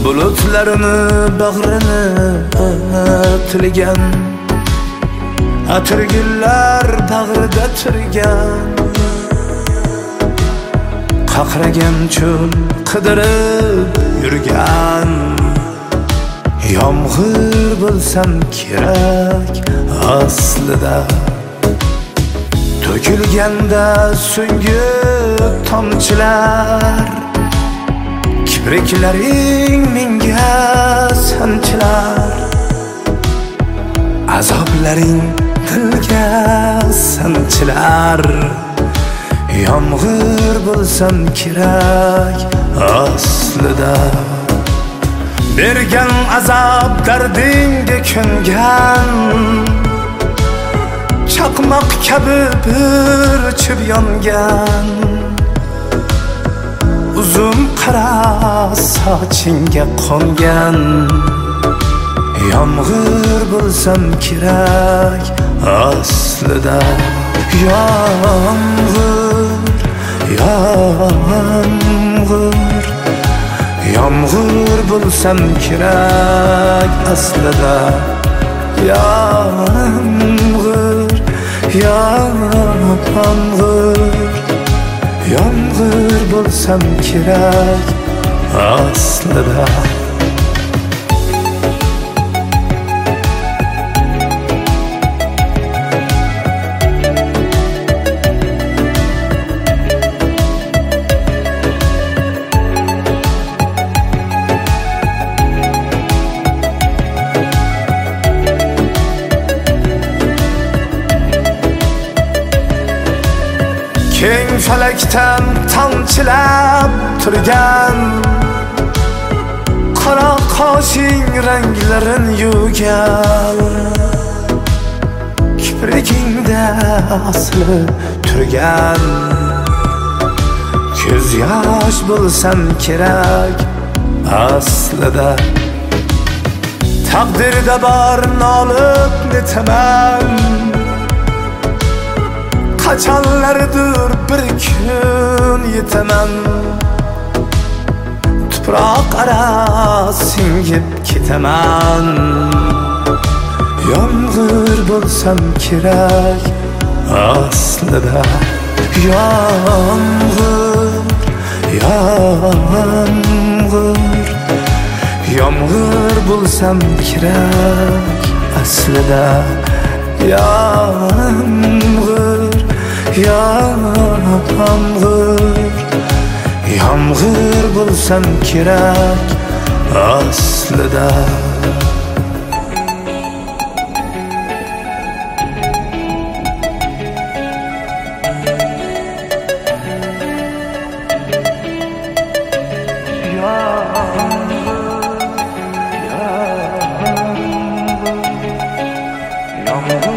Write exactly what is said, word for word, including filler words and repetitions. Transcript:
bulutlarini bag'rini tilgan, atirgullar bag'rida turgan, qaqragan cho'l qidirib yurgan, yomg'ir bo'lsam kerak aslida, to'kilganda so'nggi tomchilar, kipriklaring menga sanchilar, azoblaring dilga sanchilar, yomg'ir bo'lsam kerak aslida. Bergan azob dardingga ko'ngan, chaqmoq kabi bir chib yongan, uzun qara sochingga qo'ngan, yomg'ir bo'lsam kerak aslida. Yomg'ir, yomg'ir, yomg'ir bo'lsam kerak aslida. Yomg'ir, yomg'ir, yomg'ir bo'lsam kerak aslida. Keng falakdan tomchilab turgan, qora qoshing ranglarin yuvgan, kiprikingda osilib turgan, ko'z yosh bo'lsam kerak aslida. Taqdirda bor nolib netaman, qachonlardir bir kun yetaman, tuproq ara singib ketaman, yomg'ir bo'lsam kerak aslida. Yomg'ir, yomg'ir, yomg'ir bo'lsam kerak aslida. Yomg'ir, yomg'ir, yomg'ir bo'lsam kerak aslida. Yomg'ir, yomg'ir,